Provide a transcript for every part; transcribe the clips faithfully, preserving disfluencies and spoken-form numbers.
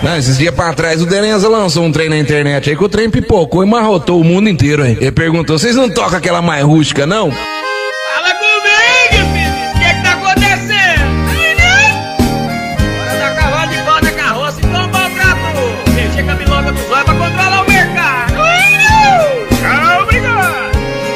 Não, esses dias pra trás o Derenza lançou um trem na internet aí que o trem pipocou e marrotou o mundo inteiro aí. Ele perguntou, vocês não tocam aquela mais rústica, não? Fala comigo, filho! O que é que tá acontecendo? Bora dar cavalo de pau na carroça e tomar o trator! Mexer com a biloga dos olhos pra controlar o mercado! Tchau, obrigado!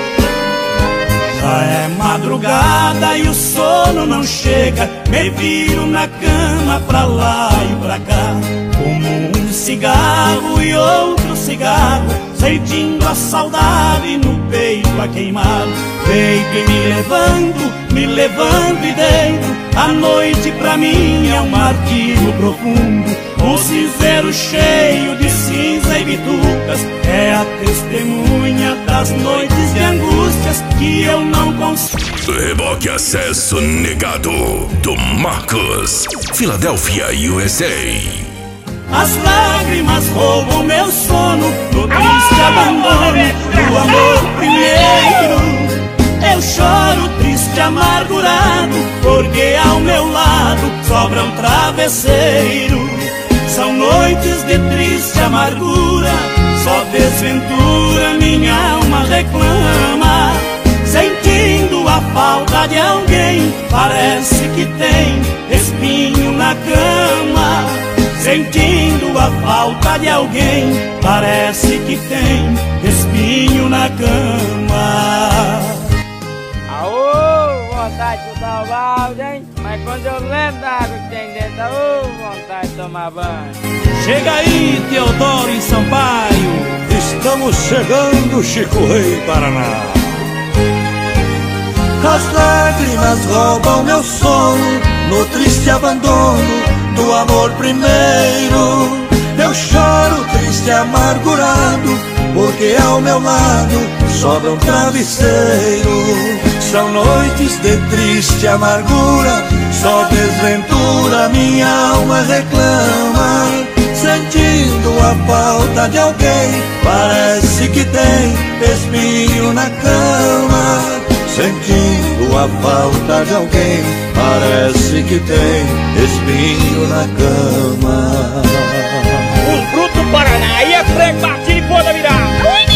Já é madrugada e o sono não chega, me viro na cama pra lá e pra cá. Fumo um cigarro e outro cigarro, sentindo a saudade no peito a queimar. Peito e me levando, me levando e dentro, a noite pra mim é um martírio profundo. Um cinzeiro cheio de cinza e bitucas é a testemunha das noites de angústias que eu não consigo. Reboque acesso negado do Marcos, Filadélfia, U S A. As lágrimas roubam meu sono no triste abandono do amor primeiro. Eu choro triste, amargurado, porque ao meu lado sobra um travesseiro. São noites de triste amargura, só desventura minha alma reclama. Sentindo a falta de alguém, parece que tem espinho na cama. Sentindo a falta de alguém, parece que tem espinho na cama. Aô, vontade de dar o balde, hein? Mas quando eu lembro da água que tem dentro, aô, vontade de tomar banho. Chega aí, Teodoro e Sampaio. Estamos chegando, Chico Rei, Paraná. As lágrimas roubam meu sono no triste abandono do amor primeiro. Eu choro triste, amargurado, porque ao meu lado sobra um travesseiro. São noites de triste amargura, só desventura minha alma reclama. Sentindo a falta de alguém, parece que tem espinho na cama. Sentindo a falta de alguém, parece que tem espinho na cama. O fruto do Paraná, aí é prego, batido e pôr da virada.